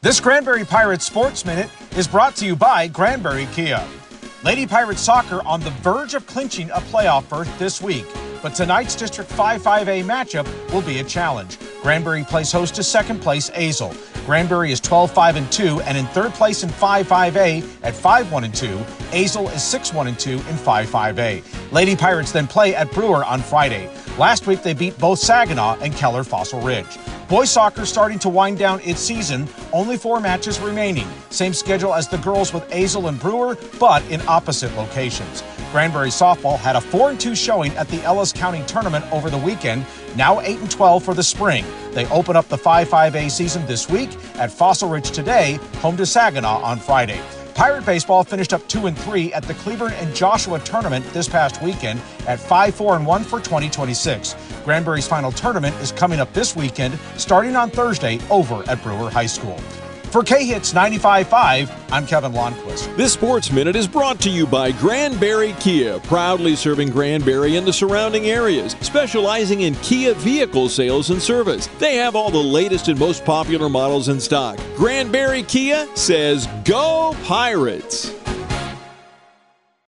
This Granbury Pirates Sports Minute is brought to you by Granbury Kia. Lady Pirates Soccer on the verge of clinching a playoff berth this week, but tonight's District 5-5A matchup will be a challenge. Granbury plays host to second place Azle. Granbury is 12-5-2 and in third place in 5-5A at 5-1-2. Azle is 6-1-2 in 5-5A. Lady Pirates then play at Brewer on Friday. Last week they beat both Saginaw and Keller Fossil Ridge. Boys soccer starting to wind down its season, only 4 matches remaining. Same schedule as the girls with Azle and Brewer, but in opposite locations. Granbury softball had a 4-2 showing at the Ellis County tournament over the weekend, now 8-12 for the spring. They open up the 5-5A season this week at Fossil Ridge today, home to Saginaw on Friday. Pirate baseball finished up 2-3 at the Cleburne and Joshua tournament this past weekend at 5-4-1 for 2026. Granbury's final tournament is coming up this weekend, starting on Thursday over at Brewer High School. For K-Hits 95.5, I'm Kevin Lonnquist. This Sports Minute is brought to you by Granbury Kia, proudly serving Granbury and the surrounding areas, specializing in Kia vehicle sales and service. They have all the latest and most popular models in stock. Granbury Kia says, Go Pirates!